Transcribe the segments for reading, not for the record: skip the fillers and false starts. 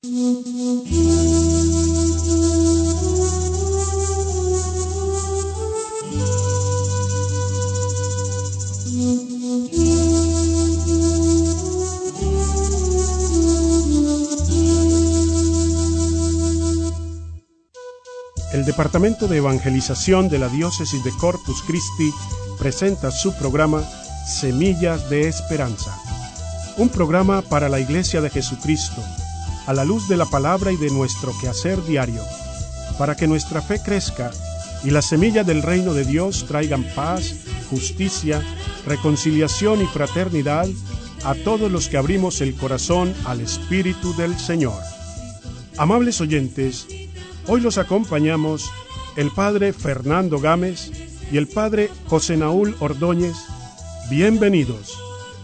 El Departamento de Evangelización de la Diócesis de Corpus Christi presenta su programa Semillas de Esperanza, un programa para la Iglesia de Jesucristo, a la luz de la palabra y de nuestro quehacer diario, para que nuestra fe crezca y las semillas del reino de Dios traigan paz, justicia, reconciliación y fraternidad a todos los que abrimos el corazón al Espíritu del Señor. Amables oyentes, hoy los acompañamos el Padre Fernando Gámez y el Padre José Naúl Ordóñez. Bienvenidos.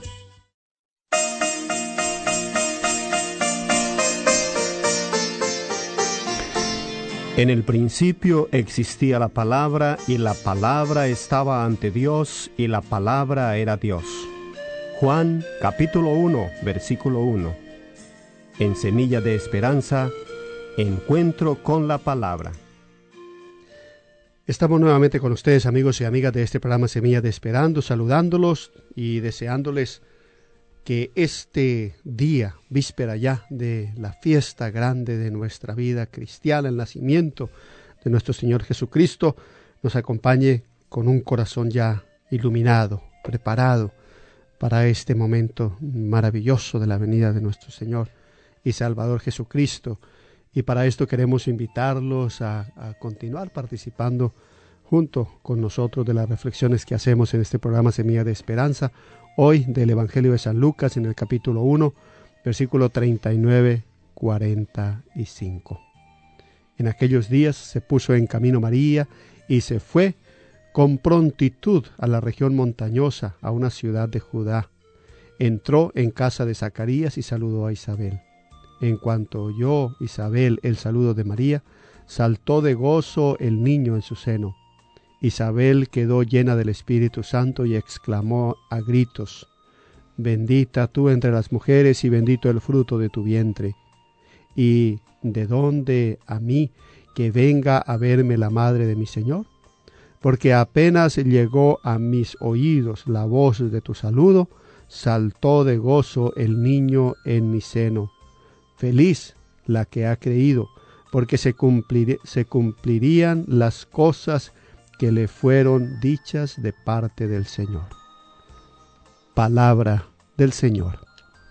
En el principio existía la palabra, y la palabra estaba ante Dios, y la palabra era Dios. Juan, capítulo 1, versículo 1. En Semilla de Esperanza, encuentro con la palabra. Estamos nuevamente con ustedes, amigos y amigas de este programa Semilla de Esperanza, saludándolos y deseándoles que este día, víspera ya de la fiesta grande de nuestra vida cristiana, el nacimiento de nuestro Señor Jesucristo, nos acompañe con un corazón ya iluminado, preparado para este momento maravilloso de la venida de nuestro Señor y Salvador Jesucristo. Y para esto queremos invitarlos a continuar participando junto con nosotros de las reflexiones que hacemos en este programa Semilla de Esperanza, hoy del Evangelio de San Lucas en el capítulo 1, versículo 39-45. En aquellos días se puso en camino María y se fue con prontitud a la región montañosa, a una ciudad de Judá. Entró en casa de Zacarías y saludó a Isabel. En cuanto oyó Isabel el saludo de María, saltó de gozo el niño en su seno. Isabel quedó llena del Espíritu Santo y exclamó a gritos: «Bendita tú entre las mujeres y bendito el fruto de tu vientre. ¿Y de dónde a mí que venga a verme la madre de mi Señor? Porque apenas llegó a mis oídos la voz de tu saludo, saltó de gozo el niño en mi seno. Feliz la que ha creído, porque se cumplirían las cosas que le fueron dichas de parte del Señor». Palabra del Señor.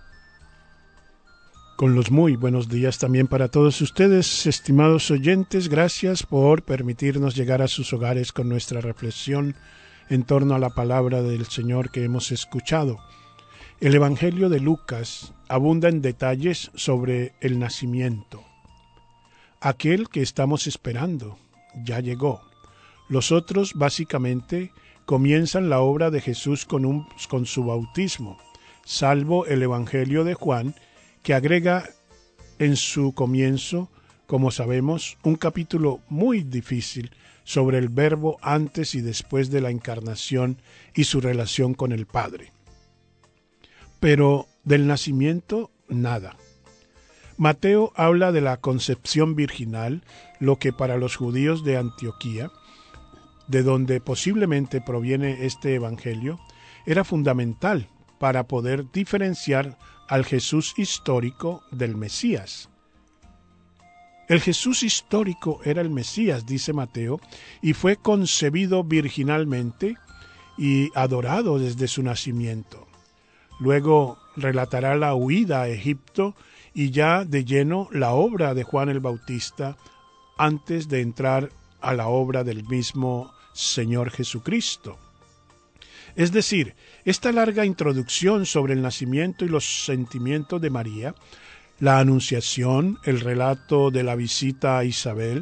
Con los muy buenos días también para todos ustedes, estimados oyentes. Gracias por permitirnos llegar a sus hogares con nuestra reflexión en torno a la palabra del Señor que hemos escuchado. El Evangelio de Lucas abunda en detalles sobre el nacimiento. Aquel que estamos esperando ya llegó. Los otros básicamente comienzan la obra de Jesús con su bautismo, salvo el Evangelio de Juan, que agrega en su comienzo, como sabemos, un capítulo muy difícil sobre el Verbo antes y después de la encarnación y su relación con el Padre. Pero del nacimiento, nada. Mateo habla de la concepción virginal, lo que para los judíos de Antioquía, de donde posiblemente proviene este evangelio, era fundamental para poder diferenciar al Jesús histórico del Mesías. El Jesús histórico era el Mesías, dice Mateo, y fue concebido virginalmente y adorado desde su nacimiento. Luego relatará la huida a Egipto y ya de lleno la obra de Juan el Bautista antes de entrar a la obra del mismo Señor Jesucristo. Es decir, esta larga introducción sobre el nacimiento y los sentimientos de María, la anunciación, el relato de la visita a Isabel,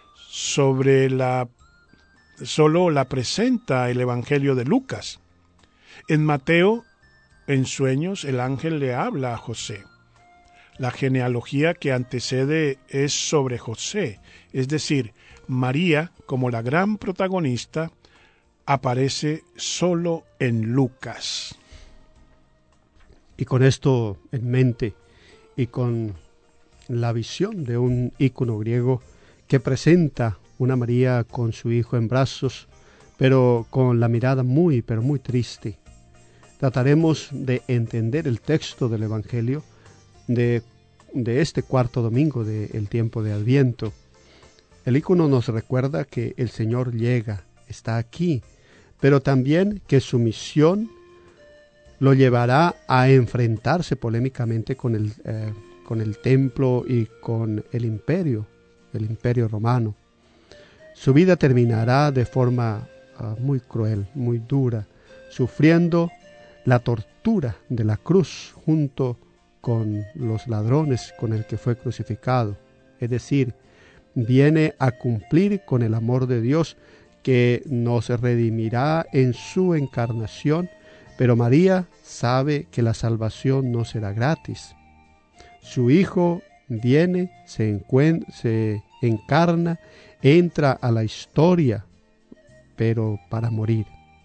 solo la presenta el Evangelio de Lucas. En Mateo, en sueños, el ángel le habla a José. La genealogía que antecede es sobre José, es decir, María, como la gran protagonista, aparece solo en Lucas. Y con esto en mente y con la visión de un ícono griego que presenta una María con su hijo en brazos, pero con la mirada muy, pero muy triste. Trataremos de entender el texto del Evangelio de este cuarto domingo del tiempo de Adviento. El ícono nos recuerda que el Señor llega, está aquí, pero también que su misión lo llevará a enfrentarse polémicamente con el templo y con el imperio romano. Su vida terminará de forma muy cruel, muy dura, sufriendo la tortura de la cruz junto con los ladrones con el que fue crucificado. Es decir, viene a cumplir con el amor de Dios que nos redimirá en su encarnación, pero María sabe que la salvación no será gratis. Su Hijo viene, se encarna, entra a la historia, pero para morir.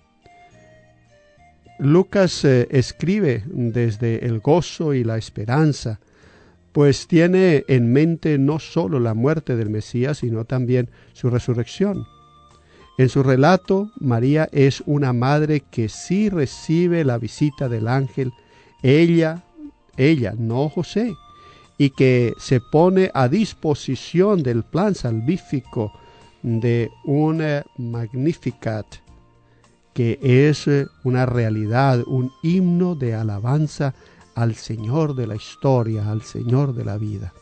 Lucas escribe desde el gozo y la esperanza, pues tiene en mente no solo la muerte del Mesías, sino también su resurrección. En su relato, María es una madre que sí recibe la visita del ángel, ella, no José, y que se pone a disposición del plan salvífico de un Magnificat, que es una realidad, un himno de alabanza al Señor de la historia, al Señor de la vida.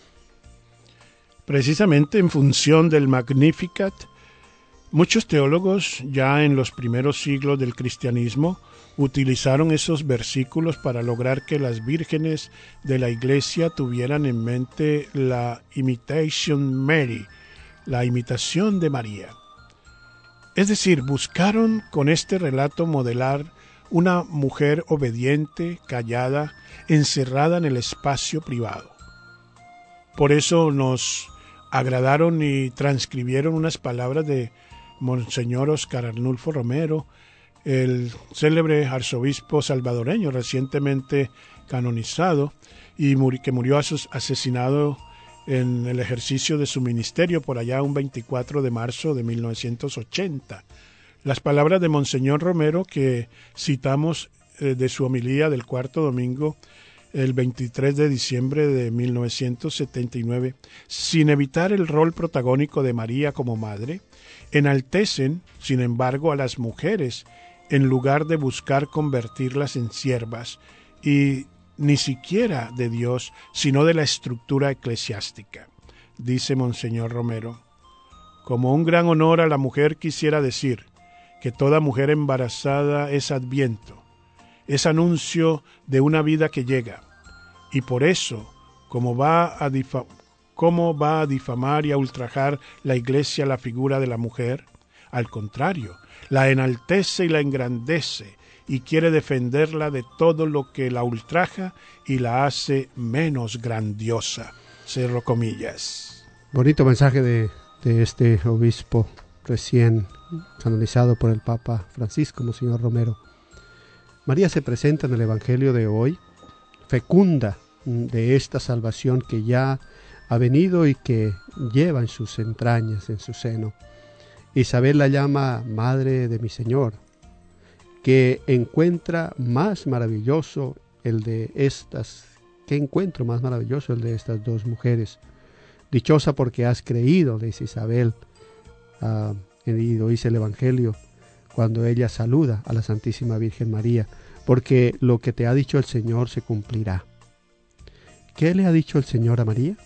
Precisamente en función del Magnificat, muchos teólogos ya en los primeros siglos del cristianismo utilizaron esos versículos para lograr que las vírgenes de la Iglesia tuvieran en mente la imitation Mary, la imitación de María. Es decir, buscaron con este relato modelar una mujer obediente, callada, encerrada en el espacio privado. Por eso nos agradaron y transcribieron unas palabras de Monseñor Óscar Arnulfo Romero, el célebre arzobispo salvadoreño recientemente canonizado y que murió asesinado en el ejercicio de su ministerio por allá un 24 de marzo de 1980. Las palabras de Monseñor Romero que citamos de su homilía del cuarto domingo el 23 de diciembre de 1979, sin evitar el rol protagónico de María como madre, enaltecen, sin embargo, a las mujeres en lugar de buscar convertirlas en siervas y ni siquiera de Dios, sino de la estructura eclesiástica. Dice Monseñor Romero: como un gran honor a la mujer quisiera decir que toda mujer embarazada es adviento, es anuncio de una vida que llega, y por eso, ¿cómo va a difamar y a ultrajar la Iglesia la figura de la mujer? Al contrario, la enaltece y la engrandece, y quiere defenderla de todo lo que la ultraja y la hace menos grandiosa. Cierro comillas. Bonito mensaje de este obispo recién canonizado por el Papa Francisco, Monseñor Romero. María se presenta en el Evangelio de hoy, fecunda de esta salvación que ya ha venido y que lleva en sus entrañas, en su seno. Isabel la llama Madre de mi Señor, que encuentra más maravilloso el de estas, ¿qué encuentro más maravilloso el de estas dos mujeres? Dichosa porque has creído, dice Isabel, y lo dice el Evangelio, cuando ella saluda a la Santísima Virgen María, porque lo que te ha dicho el Señor se cumplirá. ¿Qué le ha dicho el Señor a María?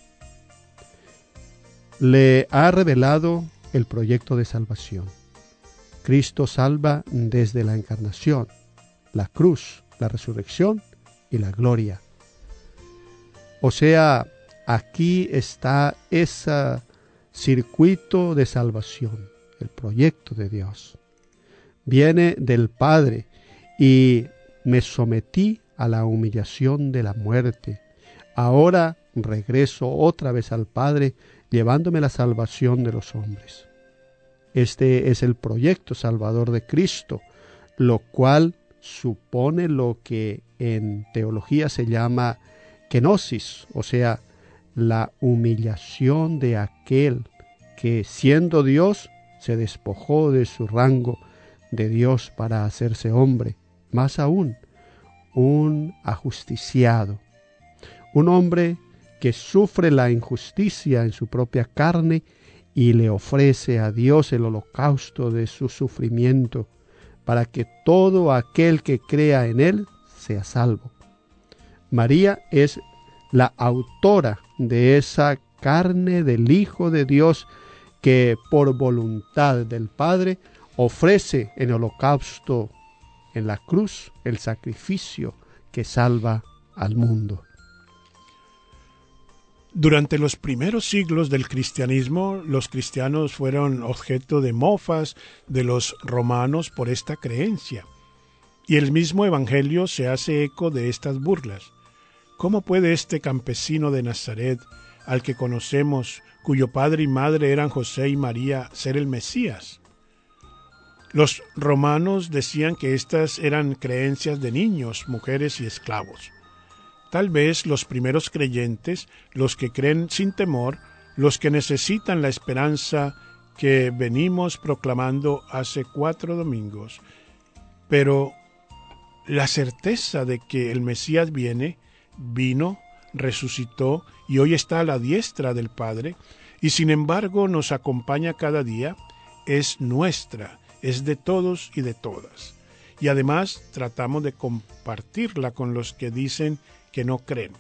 Le ha revelado el proyecto de salvación. Cristo salva desde la encarnación, la cruz, la resurrección y la gloria. O sea, aquí está ese circuito de salvación, el proyecto de Dios. Viene del Padre y me sometí a la humillación de la muerte. Ahora regreso otra vez al Padre, llevándome la salvación de los hombres. Este es el proyecto salvador de Cristo, lo cual supone lo que en teología se llama kenosis, o sea, la humillación de aquel que, siendo Dios, se despojó de su rango de Dios para hacerse hombre. Más aún, un ajusticiado, un hombre que sufre la injusticia en su propia carne y le ofrece a Dios el holocausto de su sufrimiento, para que todo aquel que crea en él sea salvo. María es la autora de esa carne del Hijo de Dios que por voluntad del Padre ofrece en holocausto en la cruz el sacrificio que salva al mundo. Durante los primeros siglos del cristianismo, los cristianos fueron objeto de mofas de los romanos por esta creencia, y el mismo Evangelio se hace eco de estas burlas. ¿Cómo puede este campesino de Nazaret, al que conocemos, cuyo padre y madre eran José y María, ser el Mesías? Los romanos decían que estas eran creencias de niños, mujeres y esclavos. Tal vez los primeros creyentes, los que creen sin temor, los que necesitan la esperanza que venimos proclamando hace 4 domingos. Pero la certeza de que el Mesías vino, resucitó y hoy está a la diestra del Padre, y sin embargo nos acompaña cada día, es nuestra, es de todos y de todas. Y además tratamos de compartirla con los que dicen que no creen,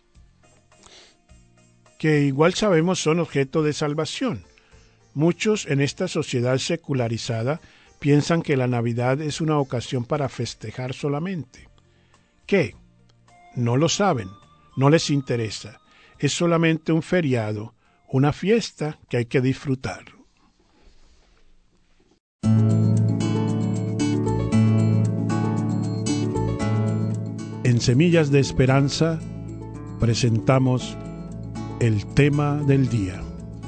que igual sabemos son objeto de salvación. Muchos en esta sociedad secularizada piensan que la Navidad es una ocasión para festejar solamente. ¿Qué? No lo saben, no les interesa. Es solamente un feriado, una fiesta que hay que disfrutar. En Semillas de Esperanza presentamos el tema del día.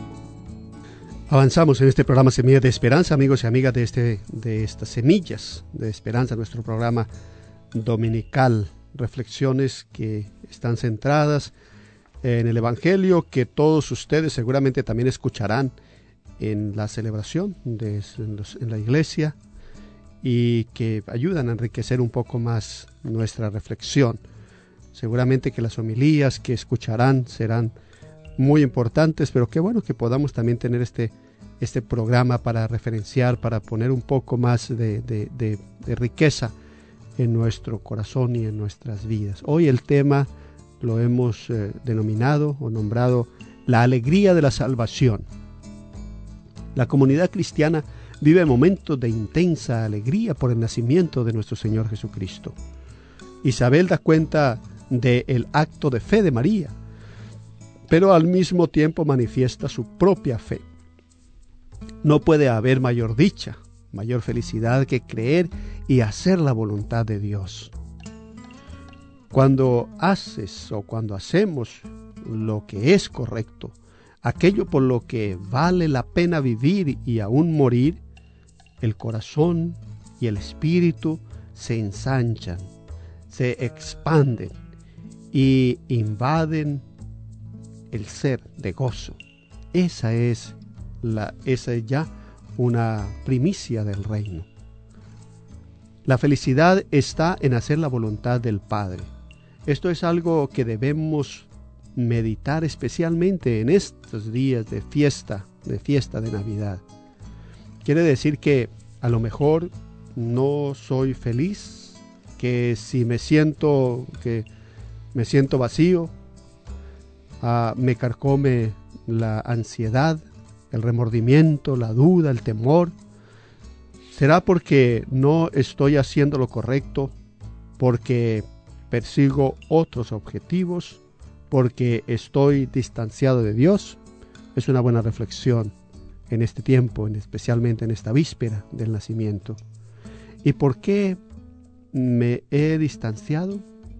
Avanzamos en este programa Semillas de Esperanza, amigos y amigas de estas Semillas de Esperanza, nuestro programa dominical, reflexiones que están centradas en el Evangelio, que todos ustedes seguramente también escucharán en la celebración en la iglesia, y que ayudan a enriquecer un poco más nuestra reflexión. Seguramente que las homilías que escucharán serán muy importantes, pero qué bueno que podamos también tener este programa para referenciar, para poner un poco más de riqueza en nuestro corazón y en nuestras vidas. Hoy el tema lo hemos denominado o nombrado la alegría de la salvación. La comunidad cristiana vive momentos de intensa alegría por el nacimiento de nuestro Señor Jesucristo. Isabel da cuenta del acto de fe de María, pero al mismo tiempo manifiesta su propia fe. No puede haber mayor dicha, mayor felicidad que creer y hacer la voluntad de Dios. Cuando haces o cuando hacemos lo que es correcto, aquello por lo que vale la pena vivir y aún morir, el corazón y el espíritu se ensanchan, se expanden y invaden el ser de gozo. Esa es ya una primicia del reino. La felicidad está en hacer la voluntad del Padre. Esto es algo que debemos meditar especialmente en estos días de fiesta de Navidad. Quiere decir que a lo mejor no soy feliz, que si me siento vacío, me carcome la ansiedad, el remordimiento, la duda, el temor. ¿Será porque no estoy haciendo lo correcto? ¿Porque persigo otros objetivos? ¿Porque estoy distanciado de Dios? Es una buena reflexión en este tiempo, especialmente en esta víspera del nacimiento. ¿Y por qué me he distanciado?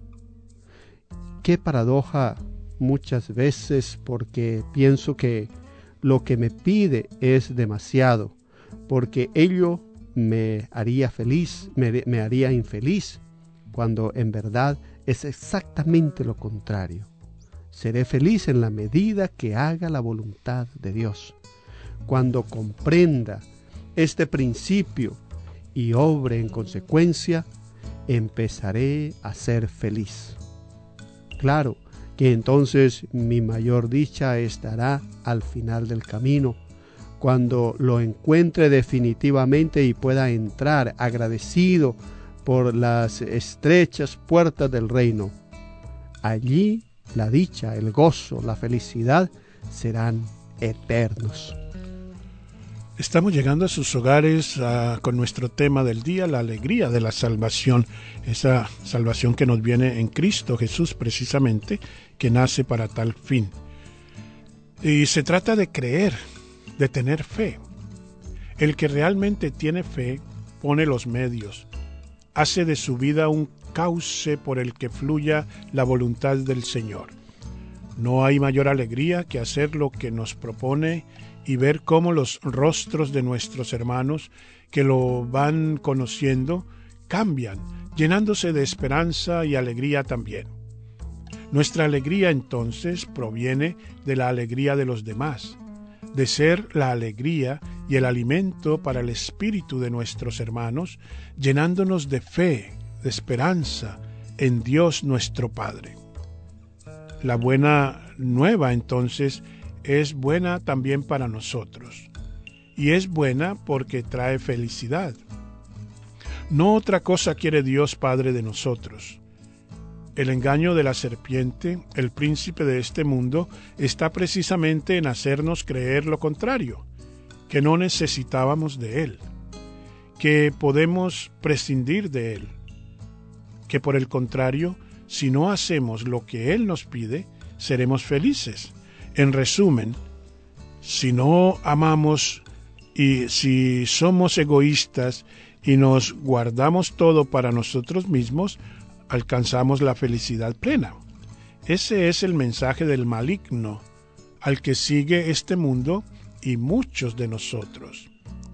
Qué paradoja muchas veces, porque pienso que lo que me pide es demasiado, porque ello me haría feliz, me haría infeliz, cuando en verdad es exactamente lo contrario. Seré feliz en la medida que haga la voluntad de Dios. Cuando comprenda este principio y obre en consecuencia, empezaré a ser feliz. Claro que entonces mi mayor dicha estará al final del camino, cuando lo encuentre definitivamente y pueda entrar agradecido por las estrechas puertas del reino. Allí la dicha, el gozo, la felicidad serán eternos. Estamos llegando a sus hogares con nuestro tema del día, la alegría de la salvación. Esa salvación que nos viene en Cristo Jesús precisamente, que nace para tal fin. Y se trata de creer, de tener fe. El que realmente tiene fe pone los medios, hace de su vida un cauce por el que fluya la voluntad del Señor. No hay mayor alegría que hacer lo que nos propone y ver cómo los rostros de nuestros hermanos que lo van conociendo cambian, llenándose de esperanza y alegría también. Nuestra alegría entonces proviene de la alegría de los demás, de ser la alegría y el alimento para el espíritu de nuestros hermanos, llenándonos de fe, de esperanza en Dios nuestro Padre. La buena nueva entonces es buena también para nosotros, y es buena porque trae felicidad. No otra cosa quiere Dios Padre de nosotros. El engaño de la serpiente, el príncipe de este mundo, está precisamente en hacernos creer lo contrario, que no necesitábamos de Él, que podemos prescindir de Él, que por el contrario, si no hacemos lo que Él nos pide, seremos felices. En resumen, si no amamos y si somos egoístas y nos guardamos todo para nosotros mismos, alcanzamos la felicidad plena. Ese es el mensaje del maligno al que sigue este mundo y muchos de nosotros.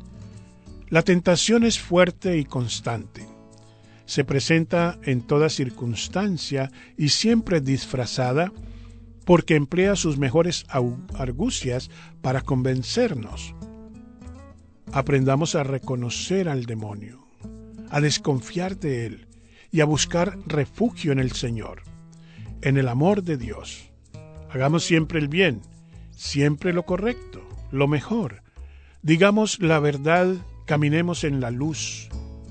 La tentación es fuerte y constante. Se presenta en toda circunstancia y siempre disfrazada porque emplea sus mejores argucias para convencernos. Aprendamos a reconocer al demonio, a desconfiar de él y a buscar refugio en el Señor, en el amor de Dios. Hagamos siempre el bien, siempre lo correcto, lo mejor. Digamos la verdad, caminemos en la luz.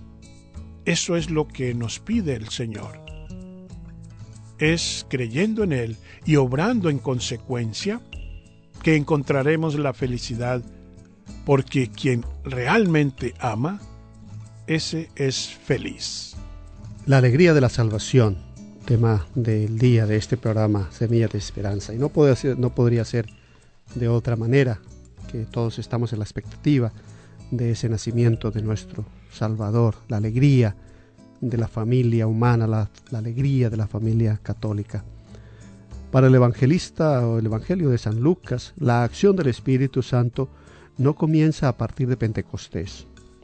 Eso es lo que nos pide el Señor. Es creyendo en Él y obrando en consecuencia que encontraremos la felicidad, porque quien realmente ama, ese es feliz. La alegría de la salvación, tema del día de este programa Semilla de Esperanza. Y no podría ser de otra manera, que todos estamos en la expectativa de ese nacimiento de nuestro Salvador, la alegría de la familia humana, la alegría de la familia católica. Para el evangelista o el Evangelio de San Lucas, la acción del Espíritu Santo no comienza a partir de Pentecostés.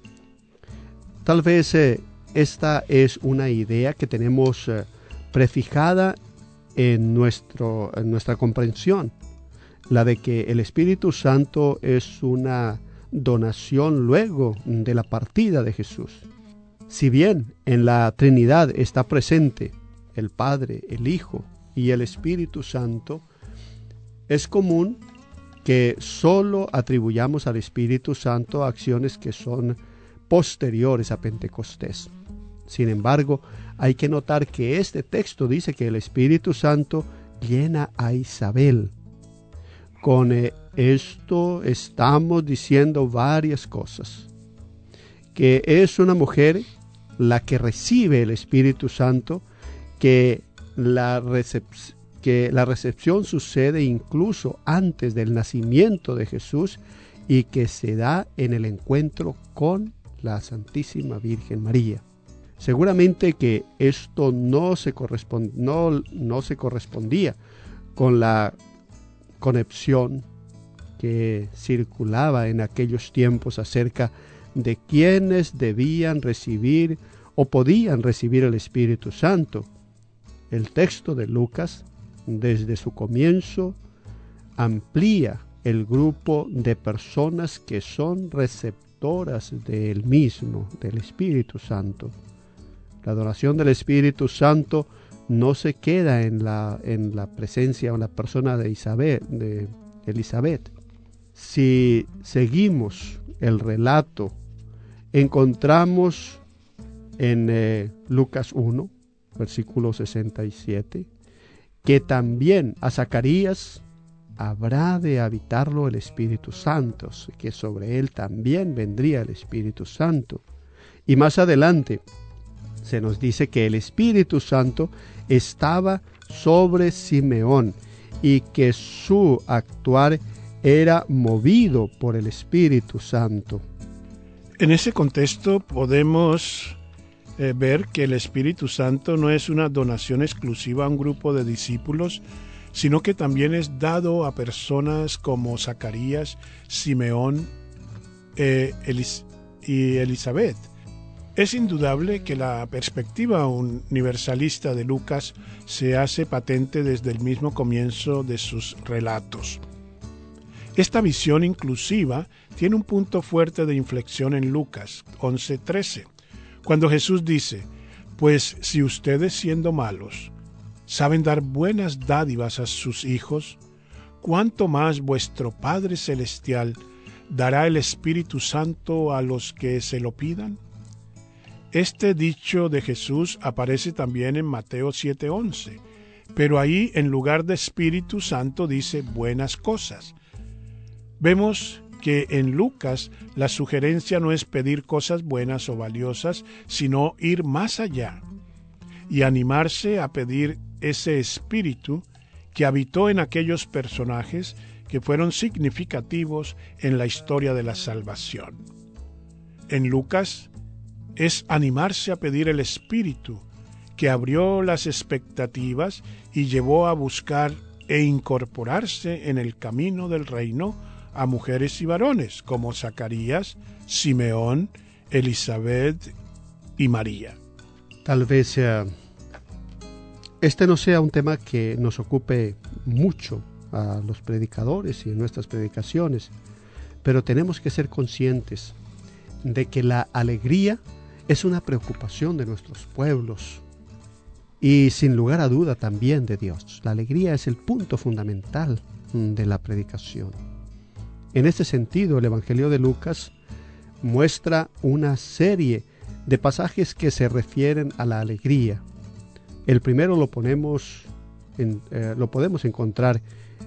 Tal vez esta es una idea que tenemos prefijada en nuestra comprensión, la de que el Espíritu Santo es una donación luego de la partida de Jesús. Si bien en la Trinidad está presente el Padre, el Hijo y el Espíritu Santo, es común que solo atribuyamos al Espíritu Santo acciones que son posteriores a Pentecostés. Sin embargo, hay que notar que este texto dice que el Espíritu Santo llena a Isabel. Con esto estamos diciendo varias cosas. Que es una mujer la que recibe el Espíritu Santo, que la recepción sucede incluso antes del nacimiento de Jesús y que se da en el encuentro con la Santísima Virgen María. Seguramente que esto no se correspondía con la concepción que circulaba en aquellos tiempos acerca de quienes debían recibir o podían recibir el Espíritu Santo. El texto de Lucas desde su comienzo, amplía el grupo de personas que son receptoras del mismo, del Espíritu Santo. La adoración del Espíritu Santo no se queda en la presencia o en la persona de Elizabeth. Si seguimos el relato, encontramos en Lucas 1, versículo 67, que también a Zacarías habrá de habitarlo el Espíritu Santo, que sobre él también vendría el Espíritu Santo. Y más adelante se nos dice que el Espíritu Santo estaba sobre Simeón y que su actuar era movido por el Espíritu Santo. En ese contexto podemos ver que el Espíritu Santo no es una donación exclusiva a un grupo de discípulos, sino que también es dado a personas como Zacarías, Simeón y Elizabeth. Es indudable que la perspectiva universalista de Lucas se hace patente desde el mismo comienzo de sus relatos. Esta visión inclusiva tiene un punto fuerte de inflexión en Lucas 11:13, cuando Jesús dice: «Pues si ustedes, siendo malos, saben dar buenas dádivas a sus hijos, ¿cuánto más vuestro Padre Celestial dará el Espíritu Santo a los que se lo pidan?» Este dicho de Jesús aparece también en Mateo 7:11, pero ahí en lugar de Espíritu Santo dice buenas cosas. Vemos que en Lucas la sugerencia no es pedir cosas buenas o valiosas, sino ir más allá y animarse a pedir ese espíritu que habitó en aquellos personajes que fueron significativos en la historia de la salvación. En Lucas es animarse a pedir el espíritu que abrió las expectativas y llevó a buscar e incorporarse en el camino del reino a mujeres y varones como Zacarías, Simeón, Elizabeth y María. Tal vez este no sea un tema que nos ocupe mucho a los predicadores y en nuestras predicaciones, pero tenemos que ser conscientes de que la alegría es una preocupación de nuestros pueblos y sin lugar a duda también de Dios. La alegría es el punto fundamental de la predicación. En este sentido, el Evangelio de Lucas muestra una serie de pasajes que se refieren a la alegría. El primero lo podemos encontrar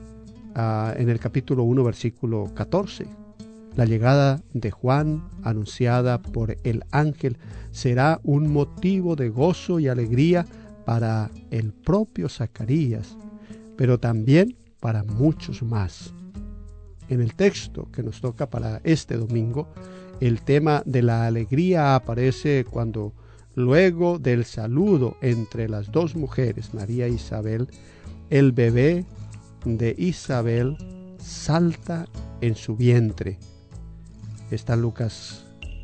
en el capítulo 1, versículo 14. La llegada de Juan, anunciada por el ángel, será un motivo de gozo y alegría para el propio Zacarías, pero también para muchos más. En el texto que nos toca para este domingo, el tema de la alegría aparece cuando, luego del saludo entre las dos mujeres, María e Isabel, el bebé de Isabel salta en su vientre. Está Lucas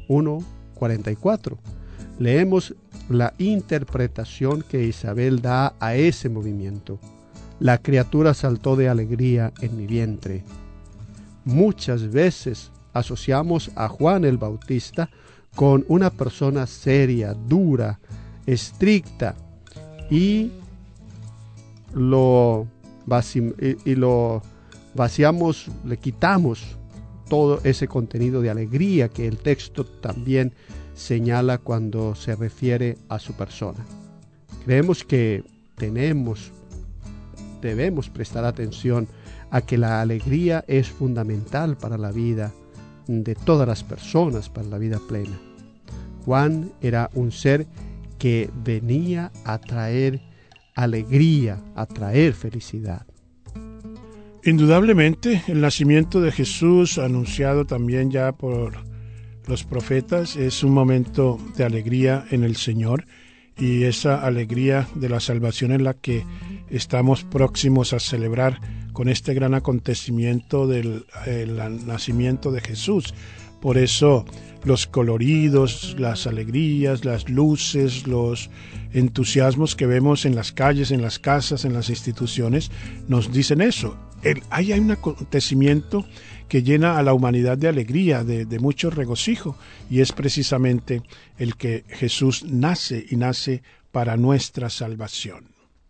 1:44. Leemos la interpretación que Isabel da a ese movimiento. La criatura saltó de alegría en mi vientre. Muchas veces asociamos a Juan el Bautista con una persona seria, dura, estricta, y lo vaciamos, le quitamos todo ese contenido de alegría que el texto también señala cuando se refiere a su persona. Creemos que debemos prestar atención a que la alegría es fundamental para la vida de todas las personas, para la vida plena. Juan era un ser que venía a traer alegría, a traer felicidad. Indudablemente, el nacimiento de Jesús, anunciado también ya por los profetas, es un momento de alegría en el Señor, y esa alegría de la salvación en la que estamos próximos a celebrar con este gran acontecimiento del nacimiento de Jesús, Por eso los coloridos, las alegrías, las luces, los entusiasmos que vemos en las calles, en las casas, en las instituciones, nos dicen eso. Hay un acontecimiento que llena a la humanidad de alegría, de mucho regocijo, y es precisamente el que Jesús nace y nace para nuestra salvación.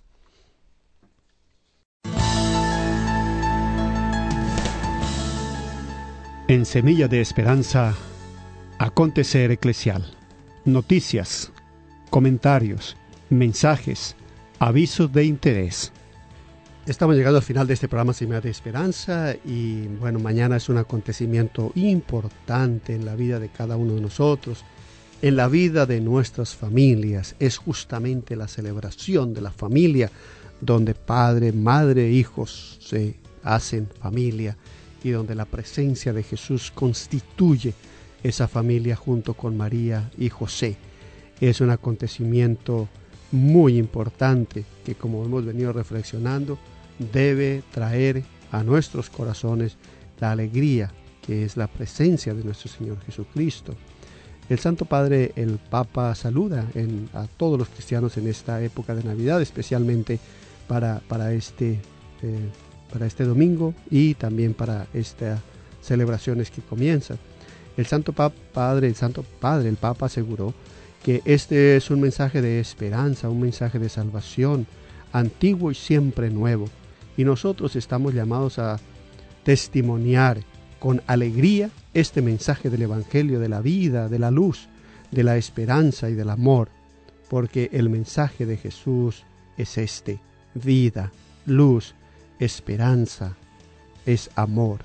En Semilla de Esperanza, acontecer eclesial, noticias, comentarios, mensajes, avisos de interés. Estamos llegando al final de este programa Semilla de Esperanza y bueno, mañana es un acontecimiento importante en la vida de cada uno de nosotros, en la vida de nuestras familias. Es justamente la celebración de la familia, donde padre, madre, hijos se hacen familia y donde la presencia de Jesús constituye esa familia junto con María y José. Es un acontecimiento muy importante que, como hemos venido reflexionando, debe traer a nuestros corazones la alegría que es la presencia de nuestro Señor Jesucristo. El Santo Padre, el Papa, saluda a todos los cristianos en esta época de Navidad, especialmente para este domingo y también para estas celebraciones que comienzan. El Santo Padre, el Papa aseguró que este es un mensaje de esperanza, un mensaje de salvación, antiguo y siempre nuevo. Y nosotros estamos llamados a testimoniar con alegría este mensaje del Evangelio, de la vida, de la luz, de la esperanza y del amor, porque el mensaje de Jesús es vida, luz, esperanza, es amor.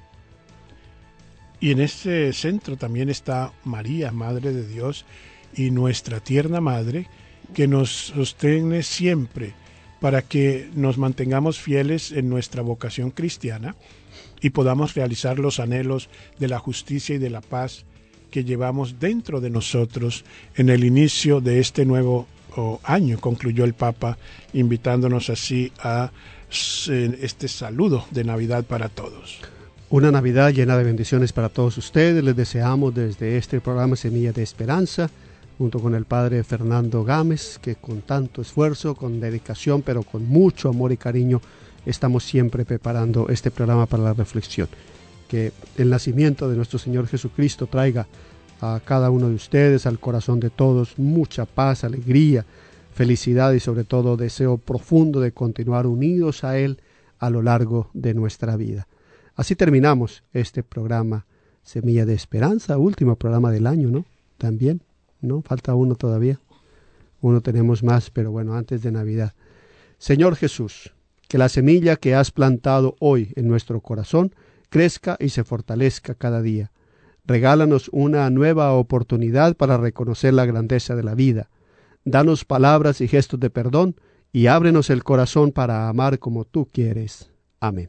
Y en este centro también está María, Madre de Dios, y nuestra tierna Madre, que nos sostiene siempre para que nos mantengamos fieles en nuestra vocación cristiana y podamos realizar los anhelos de la justicia y de la paz que llevamos dentro de nosotros en el inicio de este nuevo año, concluyó el Papa, invitándonos así a este saludo de Navidad para todos. Una Navidad llena de bendiciones para todos ustedes. Les deseamos desde este programa Semilla de Esperanza, junto con el Padre Fernando Gámez, que con tanto esfuerzo, con dedicación, pero con mucho amor y cariño, estamos siempre preparando este programa para la reflexión. Que el nacimiento de nuestro Señor Jesucristo traiga a cada uno de ustedes, al corazón de todos, mucha paz, alegría, felicidad y sobre todo deseo profundo de continuar unidos a Él a lo largo de nuestra vida. Así terminamos este programa Semilla de Esperanza, último programa del año, ¿no? También, ¿no? Falta uno todavía. Uno tenemos más, pero bueno, antes de Navidad. Señor Jesús, que la semilla que has plantado hoy en nuestro corazón crezca y se fortalezca cada día. Regálanos una nueva oportunidad para reconocer la grandeza de la vida. Danos palabras y gestos de perdón y ábrenos el corazón para amar como tú quieres. Amén.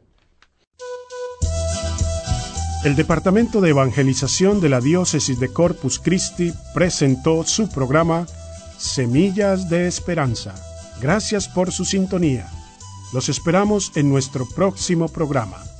El Departamento de Evangelización de la Diócesis de Corpus Christi presentó su programa Semillas de Esperanza. Gracias por su sintonía. Los esperamos en nuestro próximo programa.